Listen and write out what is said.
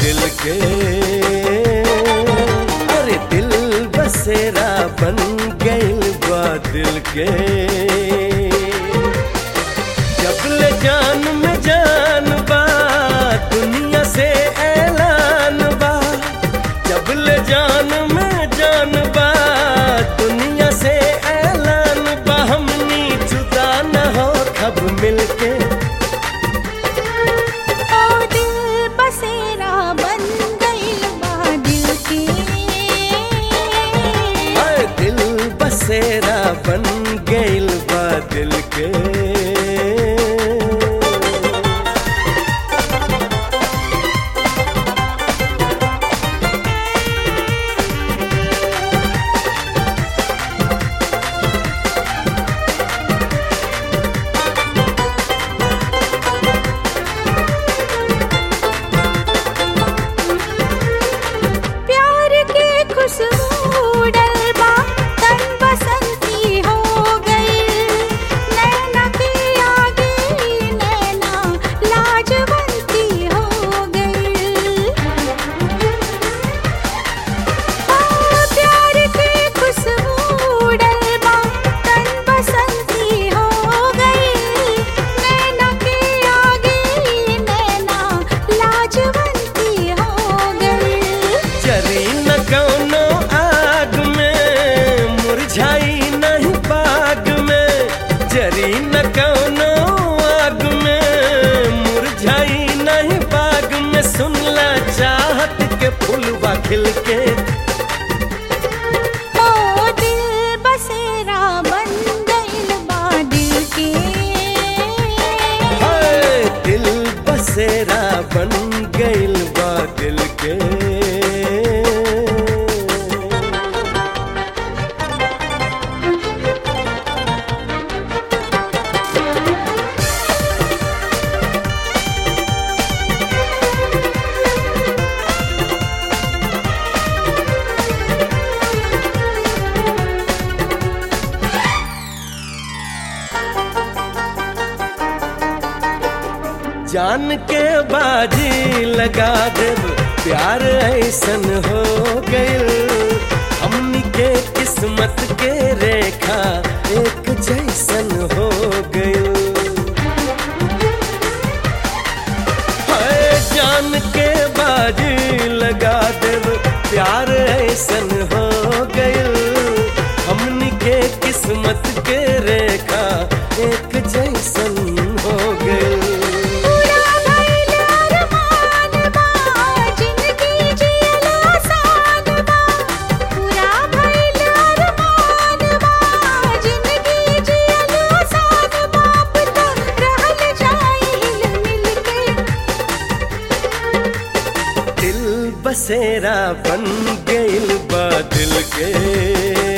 दिल के। अरे दिल बसेरा बन गइल बा दिल के। जब ले जान में जान बा दुनिया से ऐलान बा। जब ले जान में जान बा दुनिया से ऐलान बा। हमनी जुदा न हो कब मिलके। बसेरा बन गइल बा दिल के। प्यार की खुशबू डलबा तन बसंती हो गई। नैना की आगे नैना लाजवंती हो गई। प्यार की खुशबू डलबा तन बसंती हो गई। नैना की आगे नैना लाजवंती हो गई। जरी न कौनो आग में मुरझाई नहीं बाग में। जरी न कौनो आग में मुरझाई नहीं बाग में। सुनला चाहत के फूलवा खिल के। ओ दिल बसेरा बन गइल बा दिल के। हाय दिल बसेरा बन गइल बा दिल के। जान के बाजी लगा देब प्यार ऐसन हो गइल। हमनी के किस्मत के रेखा एक जैसन हो गइल। हाय जान के बाजी लगा देब प्यार ऐसन हो गइल। हमनी के किस्मत के रेखा एक जैसन हो गइल। बसेरा बन गइल बा दिल के।